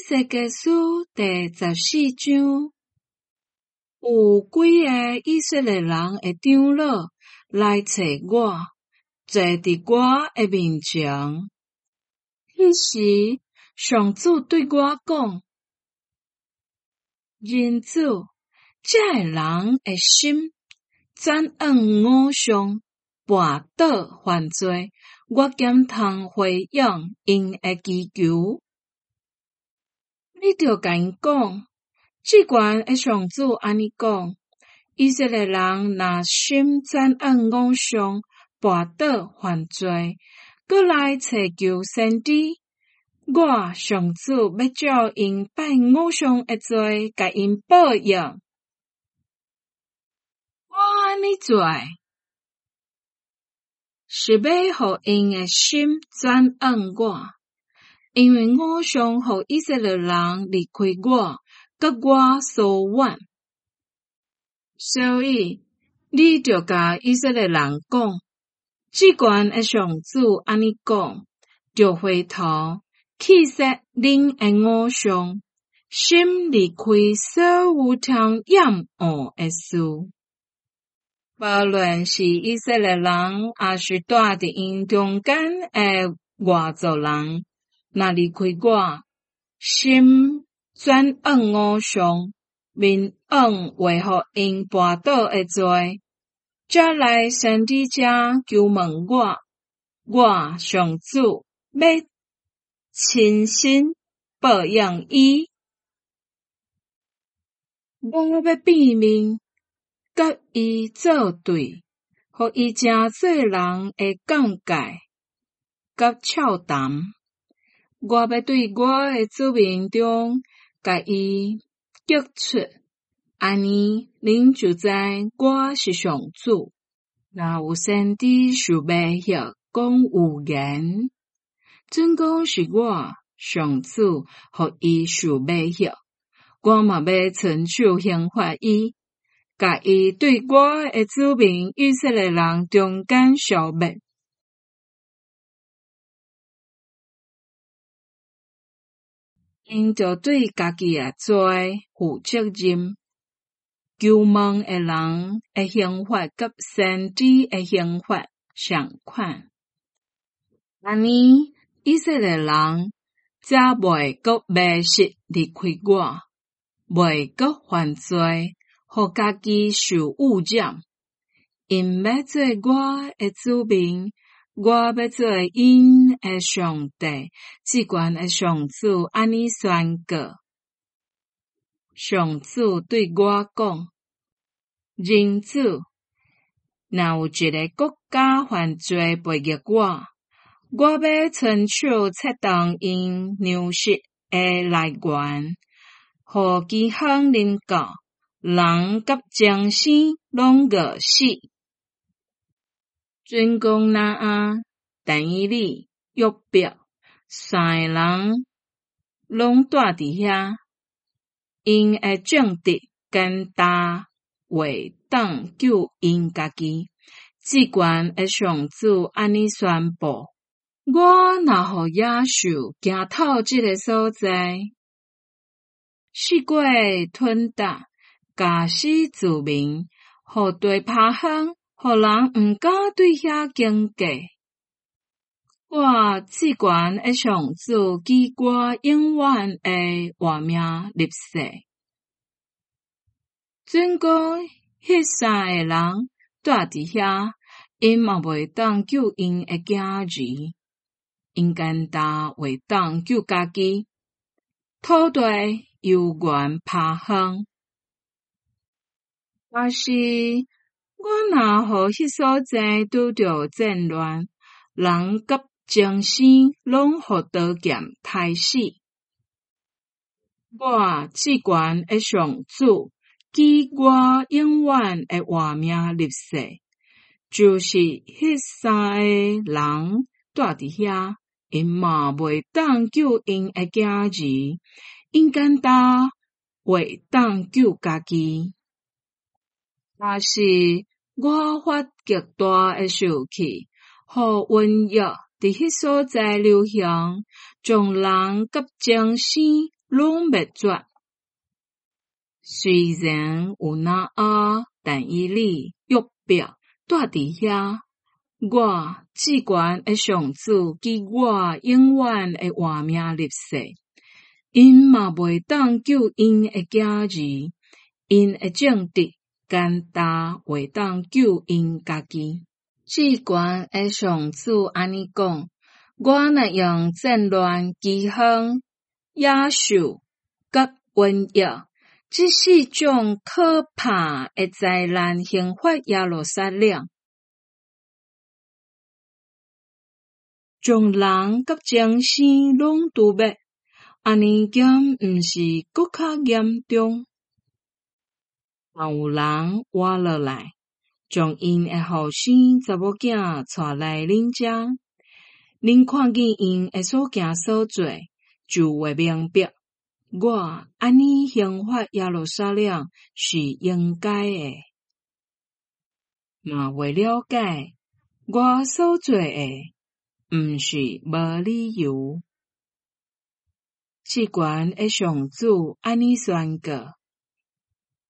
世界书第14章，有几个以色列人的长老来找我，坐伫我的面前。迄时，上主对我讲：人子，这个人的心转往偶像，跋倒犯罪，我减通回应因的祈求。你着甲因讲，即款的上主安尼讲：以色列人若心转往偶像，跋倒犯罪，搁来找求先知，我上主要照因拜偶像的罪，甲因报应。我安尼做，是要互因的心转往我。因为偶像互以色列人离开我，甲我疏远，所以你着甲以色列人讲，即款的上主安尼讲，着回头弃杀恁的偶像，心离开所有听厌恶的事。无论是以色列人，也是住伫因中间的外族人，若离开我，心转往偶像，面往为互因跋倒的罪，才来先知遮求问我上主要亲身报应伊。我要变面，甲伊作对，互伊正做人的感觉甲笑谈。我要对我的子民中，甲伊激出，安尼恁就知我是上主。若有先知受威胁讲有言，准讲是我上主互伊受威胁，我嘛要伸手刑罚伊，甲伊对我的子民以色列人中间消灭。因着对家己的罪负责任，求问的人的刑罚甲先知的刑罚相款。安尼，以色列人才袂阁迷失离开我，袂阁犯罪，互家己受污染。因要做我的子民，我要做因的上帝，即款的上主安尼宣告。上主对我讲：人子，若有一个国家犯罪背逆我要伸手切断因粮食的来源，互饥荒临到，人甲将生拢饿死。准讲那啊，但以理、约伯三个人拢住伫遐，因的政治简单，袂当救因家己。即款的上主安尼宣布：我若互野兽行透即个所在，四过吞达，假死自民，互地趴荒，互人毋敢对遐经过。我即款的上主记我永远的活命立誓。准讲迄三个人住伫遐，因嘛袂当救因的囝儿，因简单袂当救家己，土地犹原趴荒。但是我若互迄所在拄着战乱，人甲精神拢互刀剑刣死。我即款的上主记我永远的活命立誓，就是迄三个人住伫遐，因嘛袂当救因的囝儿，因简单袂当救家己。但是我发极大的受气，互瘟疫伫迄所在流行，将人甲精神拢袂绝。虽然有那但伊哩约表住伫遐，我至悬的上主记我永远的活命立誓，因嘛袂当救因的家己，因的政治简单袂当救因家己。至悬的上主安尼讲，我若用战乱、饥荒、野兽、甲瘟疫，这四种可怕的灾难刑罚耶路撒冷，将人甲精神拢除灭，安尼减毋是搁较严重？若有人活落来，将因的后生查某囝带来恁遮，恁看见因的所行所做，就会明白，我安尼刑罚耶路撒冷是应该的，嘛会了解我所做的毋是无理由。至悬的上主安尼宣告。